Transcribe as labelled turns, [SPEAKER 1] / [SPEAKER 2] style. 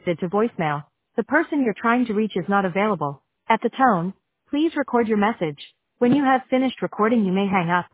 [SPEAKER 1] to voicemail. The person you're trying to reach is not available. At the tone, please record your message. When you have finished recording, you may hang up.